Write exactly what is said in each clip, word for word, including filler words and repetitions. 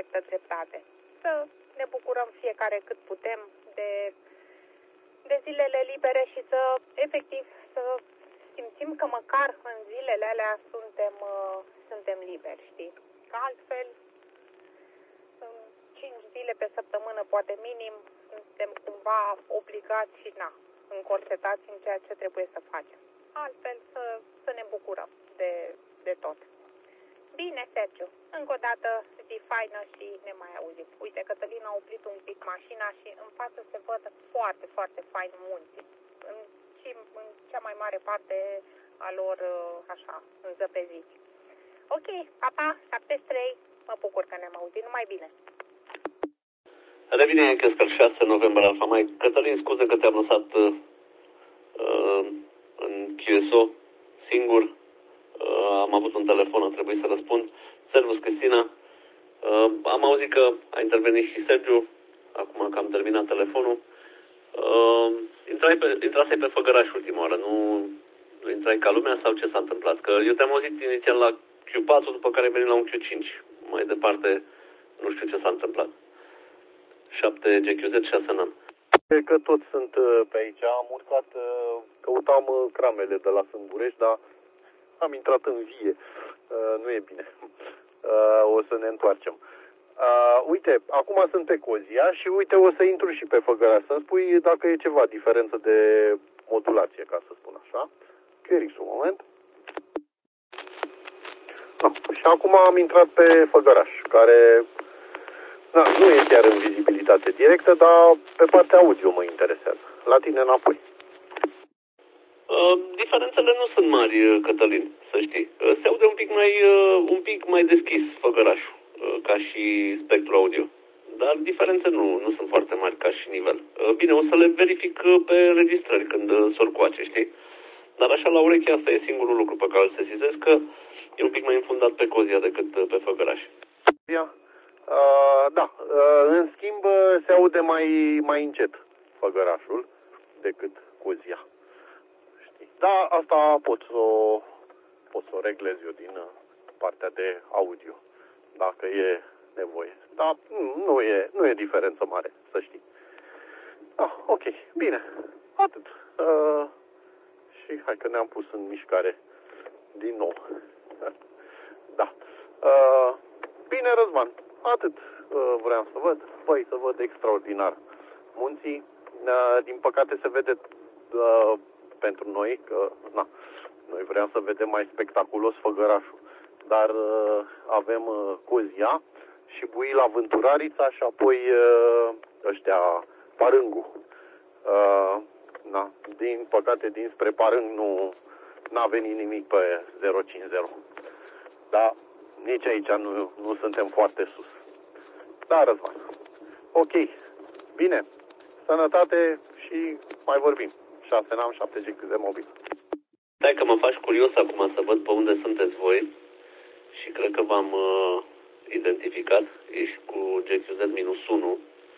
dreaptă dreptate. Să ne bucurăm fiecare cât putem de, de zilele libere și să, efectiv, să simțim că măcar în zilele alea suntem, uh, suntem liberi, știi? Că altfel, cinci zile pe săptămână, poate minim, suntem cumva obligați și, na, încorsetați în ceea ce trebuie să facem. Altfel, să, să ne bucurăm de, de tot. Bine, Sergiu, încă o dată zi faină și ne mai auzim. Uite, Cătălin a oprit un pic mașina și în față se văd foarte, foarte fain munții. În, și în cea mai mare parte a lor, așa, înzăpeziți. Ok, papa, șaptezeci și trei, mă bucur că ne-am auzit, numai bine. Revine Chescar șase noiembrie Alfa Mike. Cătălin, scuze că te-am lăsat uh, în Q S O singur. Uh, am avut un telefon, a trebuit să răspund. Servus, Cristina. Uh, am auzit că a intervenit și Sergiu. Acum că am terminat telefonul. Uh, intrai pe, intrasei pe Făgăraș ultima oară. Nu, nu intrai ca lumea sau ce s-a întâmplat? Că eu te-am auzit inițial la Q patru, după care ai venit la un Q cinci. Mai departe, nu știu ce s-a întâmplat. șapte G Q Z, șase Nan. Cred că toți sunt pe aici. Am urcat, căutam cramele de la Sâmburești, dar am intrat în vie. Nu e bine. O să ne întoarcem. Uite, acum sunt pe Cozia și uite, o să intru și pe Făgăraș. Să-mi spui dacă e ceva diferență de modulație, ca să spun așa. Q R X un moment. No. Și acum am intrat pe Făgăraș, care... Da, nu e chiar în vizibilitate directă, dar pe partea audio mă interesează. La tine înapoi. Uh, diferențele nu sunt mari, Cătălin, să știi. Uh, se aude un pic mai, uh, un pic mai deschis Făgărașul, uh, ca și spectru audio. Dar diferențe nu, nu sunt foarte mari ca și nivel. Uh, bine, o să le verific pe înregistrări când uh, sor coace, știi? Dar așa la ureche asta e singurul lucru pe care îl sesizez, că e un pic mai înfundat pe Cozia decât uh, pe Făgăraș. Ia. Uh, da, uh, în schimb se aude mai, mai încet Făgărașul decât Cozia. Știi? Da, asta pot să o, pot să o reglez eu din partea de audio, dacă e nevoie. Dar nu e, nu e diferență mare, să știi. Ah, ok, bine, atât. Uh, și hai că ne-am pus în mișcare din nou. Da. Uh, bine, Răzvan. Atât uh, vreau să văd. Băi, să văd extraordinar munții. Uh, din păcate se vede uh, pentru noi că na, noi vreau să vedem mai spectaculos Făgărașul. Dar uh, avem uh, Cozia și Buila Vânturarița și apoi uh, ăștia Parângu. Uh, na, din păcate dinspre Parâng nu n-a venit nimic pe zero cinci zero. Dar nici aici nu, nu suntem foarte sus. Da, Răzvan. Ok. Bine. Sănătate și mai vorbim. șase N A M, șapte G Q Z mobil. Stai că mă faci curios acum să văd pe unde sunteți voi și cred că v-am uh, identificat. Ești cu G Q Z unu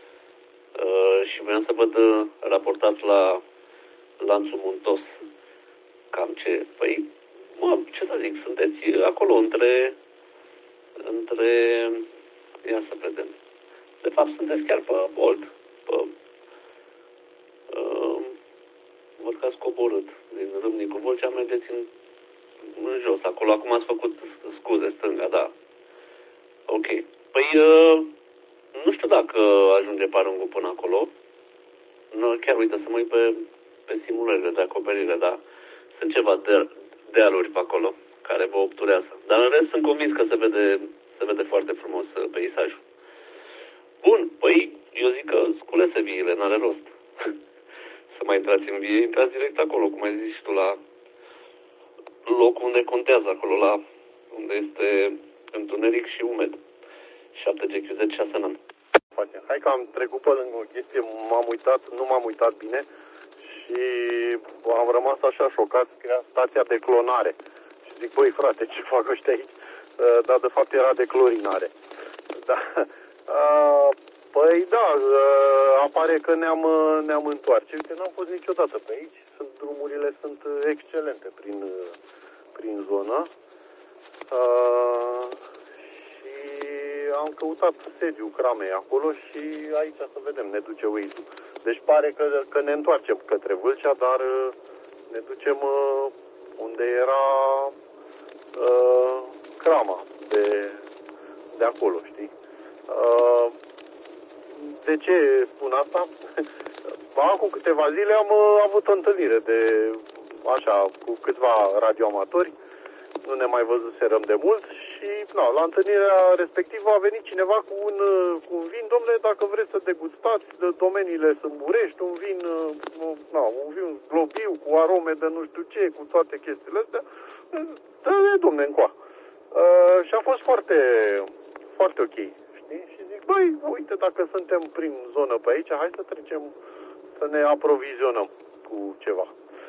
uh, și vreau să văd uh, raportat la Lanțul Muntos. Cam ce? Păi, mă, ce să zic, sunteți acolo între între ia să vedem. De fapt, sunteți chiar pe Bolt. Pe, uh, văd că ați coborât din Râmnicu Vâlcea, mergeți în, în jos. Acolo acum ați făcut scuze, stânga, da. Ok. Păi, uh, nu știu dacă ajunge Parângul până acolo. Nu, chiar uite să mă uit pe, pe simulările de acoperire, dar sunt ceva de, dealuri pe acolo care vă obturează. Dar în rest sunt convins că se vede, se vede foarte frumos peisajul. Bun, păi eu zic că sculese viile, n-are rost. Să mai intrați în vie, intrați direct acolo, cum ai zis și tu, la locul unde contează, acolo, la unde este întuneric și umed. șapte G Q Z, șase N A M. Hai că am trecut pe lângă o chestie, m-am uitat, nu m-am uitat bine și am rămas așa șocat, scria stația de clonare. Și zic, băi frate, ce fac ăștia aici? Dar de fapt era de clorinare. Da. Păi da, apare că ne-am, ne-am întoarce. Uite, n-am fost niciodată pe aici. Sunt, drumurile sunt excelente prin, prin zonă. Și am căutat sediul cramei acolo și aici să vedem, ne duce Waze-ul. Deci pare că, că ne întoarcem către Vâlcea, dar ne ducem uh, unde era uh, crama de, de acolo, știi? Uh, de ce spun asta? Acum câteva zile am uh, avut o întâlnire de, așa, cu câțiva radioamatori, nu ne mai văzuserăm de mult și na, la întâlnirea respectivă a venit cineva cu un, cu un vin. Domnule, dacă vreți să degustați, de domeniile Sâmburești, un vin, na, un vin globiu cu arome de nu știu ce, cu toate chestiile astea, dă-le, domne, încoa. Uh, și a fost foarte, foarte ok, știi? Și zic, băi, uite, dacă suntem prin zonă pe aici, hai să trecem să ne aprovizionăm cu ceva.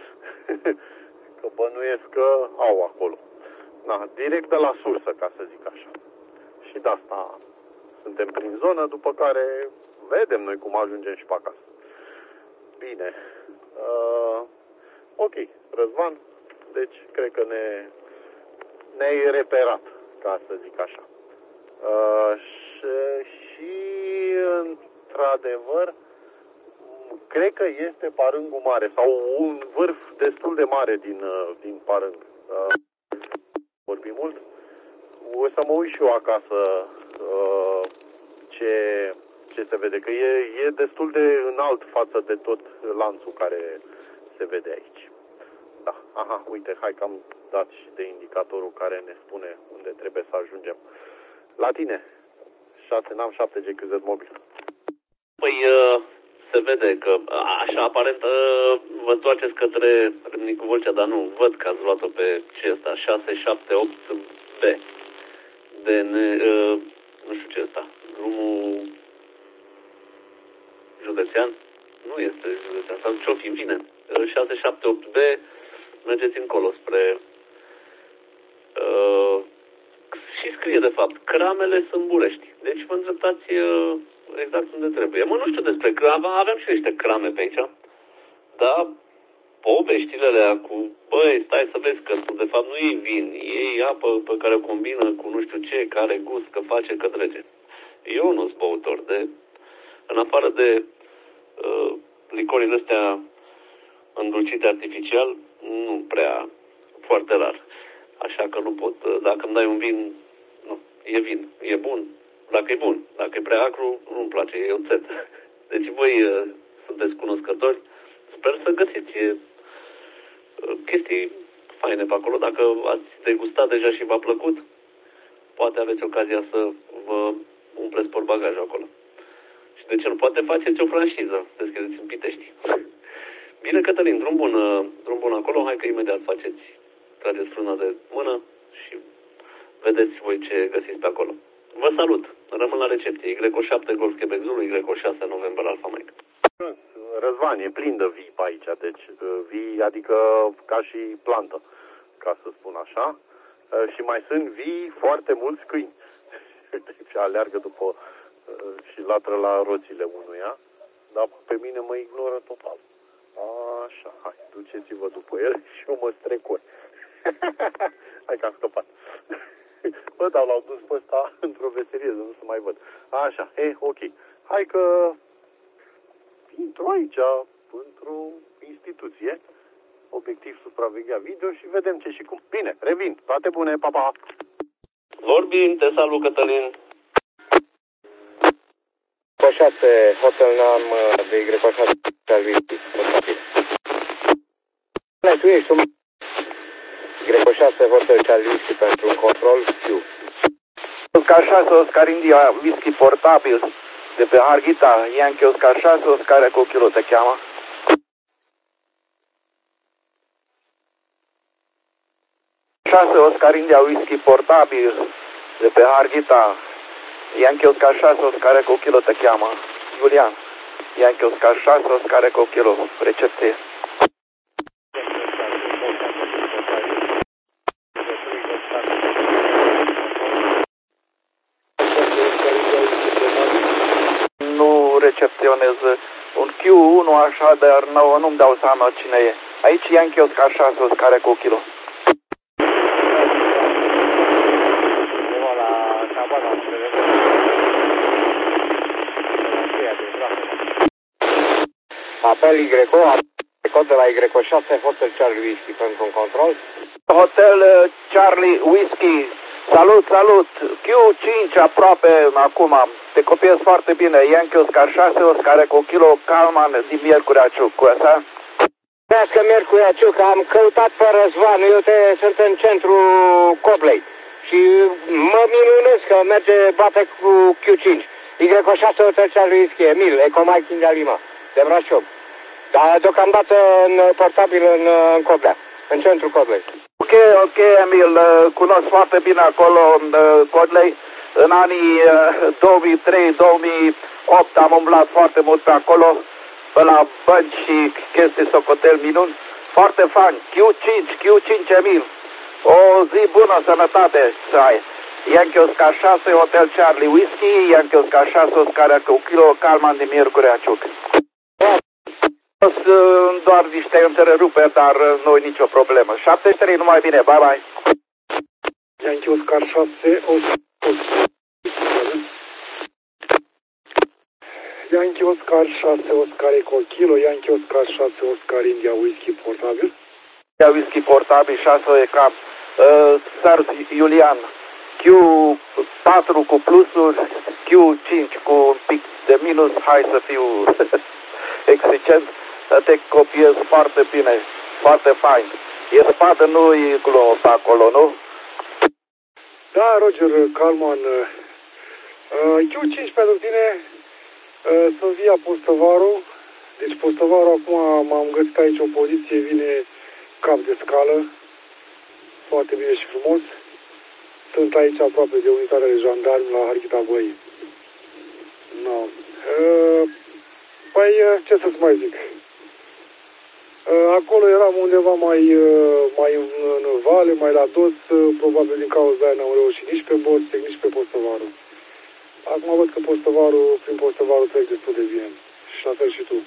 Că bănuiesc că au acolo. Na, direct de la sursă, ca să zic așa. Și de asta suntem prin zonă, după care vedem noi cum ajungem și pe acasă. Bine. Uh, ok, Răzvan, deci cred că ne, ne-ai reperat, ca să zic așa. Uh, și, și, într-adevăr, cred că este Parângul Mare, sau un vârf destul de mare din, din Parâng. Uh, vorbi mult. O să mă uit și eu acasă uh, ce, ce se vede, că e, e destul de înalt față de tot lanțul care se vede aici. Da, aha, uite, hai că am dat și de indicatorul care ne spune unde trebuie să ajungem. La tine, șase N A M șapte G Q Z mobil. Păi, uh, se vede că, așa, aparent, uh, vă întoarceți către Râmnicu Vâlcea, dar nu, văd că ați luat-o pe ce ăsta, șase șapte opt B. De, ne, uh, nu știu ce ăsta, drumul județean? Nu este județean, sau ce-o fi, bine. Uh, șase șapte opt B, mergeți încolo spre... Uh, și scrie, de fapt, Cramele Sâmburești. Deci vă îndreptați uh, exact unde trebuie. Mă, nu știu despre crame, aveam și niște crame pe aici, dar poveștile alea cu, băi, stai să vezi că de fapt nu e vin, e apă pe care o combină cu nu știu ce, care gust, că face, că trece. Eu nu sunt băutor de, în afară de uh, licorile astea îndulcite artificial, nu prea, foarte rar. Așa că nu pot, dacă îmi dai un vin, nu, e vin, e bun, dacă e bun, dacă e prea acru, nu-mi place, e oțet. Deci voi uh, sunteți cunoscători, sper să găsiți uh, chestii faine pe acolo. Dacă ați degustat deja și v-a plăcut, poate aveți ocazia să vă umpleți portbagajul acolo. Și de ce nu? Poate faceți o franșiză, deschideți în Pitești. Bine, Cătălin, drum bun, drum bun acolo, hai că imediat faceți, trageți frâna de mână și vedeți voi ce găsiți pe acolo. Vă salut, rămân la recepție, Y șapte Golf Quebec Zulu, Y șase November Alpha Mike. Răzvan, e plin de vii pe aici, deci vii, adică ca și plantă, ca să spun așa, și mai sunt vii foarte mulți câini. Și aleargă după și latră la roțile unuia, dar pe mine mă ignoră total. Așa, hai, duceți-vă după el și eu mă strecor. Hai că am scăpat. Bă, dar l-au dus pe ăsta într-o veselie, să nu se mai văd. Așa, e, ok. Hai că intru aici, într-o instituție, obiectiv supraveghea video și vedem ce și cum. Bine, revin. Toate bune, pa, pa! Vorbim, te salut, Cătălin. șase Hotel N A M de Y șase servicii. Tu ești un Y șase Hotel Charlie pentru un control Q. Oscar șase, Oscar India, whisky portabil de pe Harghita, Yankee Oscar șase, Oscar Eco Kilo te cheamă. șase, Oscar India, whisky portabil de pe Harghita, Yankee Oscar șase, Oscar Eco Kilo te cheamă. Iulian, Yankee Oscar șase, Oscar Eco Kilo, recepție. Nu recepționez un Q unu așa, dar nu, nu-mi dau seama cine e. Aici Yankee Oscar șase, Oscar Eco Kilo. La cabana, Apel Y O, cod de la Y O șase, Hotel Charlie Whisky pentru un control. Hotel Charlie Whisky, salut, salut, Q cinci aproape acum, te copiez foarte bine, Yankee Oscar șase, Oscar Eco Kilo, Calman din Miercurea Ciuc, cu asta? Că Miercurea Ciuc, am căutat pe Răzvan, eu te, sunt în centru Coblei și mă minunez că merge, bate cu Q cinci. Y O șase, Hotel Charlie Whisky, Emil, Eco Mike India Lima, de Brașov. Dar deocamdată în portabil în, în Coblea, în centrul Coblei. Ok, ok, Emil, cunosc foarte bine acolo în Codlei. În anii două mii trei două mii opt am umblat foarte mult pe acolo, pe la bănci și chestii socotel minuni. Foarte fain. Q cinci, Q cinci, Emil. O zi bună, sănătate să ai. Yankee Oscar șase, Hotel Charlie Whisky, Yankee Oscar șase, Oscar Eco Kilo, Calman din Miercurea Ciuc. Sunt doar niște întreruperi, dar nu e nicio problemă. șaptezeci și trei, numai bine, bye bye. Yankee Oscar șase, Oscar... Yankee Oscar șase, Oscar Eco Kilo, Yankee Oscar șase, Oscar India Whisky portabil. India Whisky portabil, șase e cam. Uh, Sars Iulian, Q patru cu plusuri, Q cinci cu un pic de minus, hai să fiu exigent. Te copiez foarte bine, foarte fain. E spadă, nu e glumă pe acolo, nu? Da, Roger, Calman. Uh, Q cinci pentru tine, uh, sunt via Postăvaru. Deci Postăvaru, acum m-am găsit aici o poziție, vine cap de scală. Foarte bine și frumos. Sunt aici aproape de unitatea de jandarmi la Harghita Băi. No. Uh, păi, ce să-ți mai zic? Acolo eram undeva mai, mai în, în vale, mai la dos, probabil din cauza aia n-am reușit nici pe Bostec, nici pe Postăvaru. Acum văd că Postăvaru, prin Postăvaru trec destul de bine. Și la fel și tu.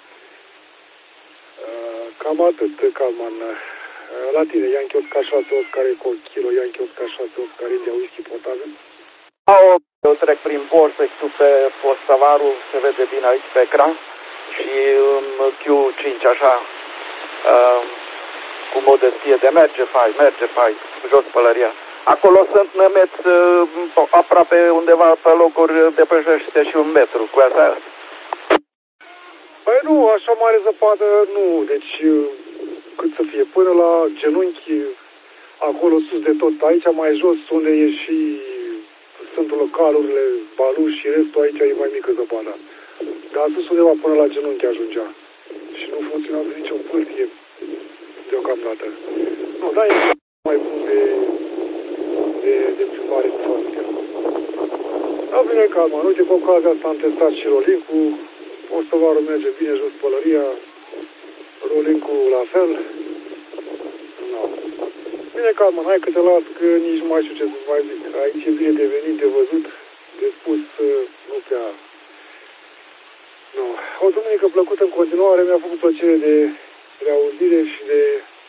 Cam atât, Calman. La tine, Yankee Oscar șase, Oscar Eco Kilo, Yankee Oscar șase, Oscar India Whisky portabil. Eu trec prin Bostec, tu pe Postăvaru, se vede bine aici pe ecran. Și în Q cinci, așa, Uh, cu modestie de merge fai, merge fai, jos pălăria. Acolo sunt nămeți uh, aproape undeva pe locuri depășește și un metru, cu asta. Păi nu, așa mare zăpadă nu, deci cât să fie, până la genunchi, acolo sus de tot, aici mai jos unde e și sunt localurile, Baluș și restul, aici e mai mică zăpada. Dar sus undeva până la genunchi ajungea. Și nu funcționează nicio pârtie deocamdată. Nu, dar e mai bun de, de, de plimbare cu familia. Da, bine, Calman. Uite, cu ocazia asta am testat și Rolink-ul. Postăvarul merge bine jos pălăria. Rolink-ul la fel. No. Bine, Calman, hai că te las, că nici nu mai știu ce să mai zic. Aici e bine de venit, de văzut, de spus, nu prea... No. O duminică plăcută în continuare, mi-a făcut plăcere de reauzire și de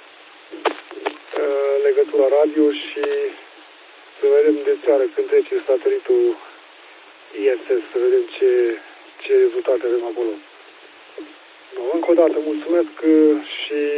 uh, legătura radio și să vedem de seară când trece satelitul I S S, să vedem ce, ce rezultate avem acolo. No, încă o dată mulțumesc și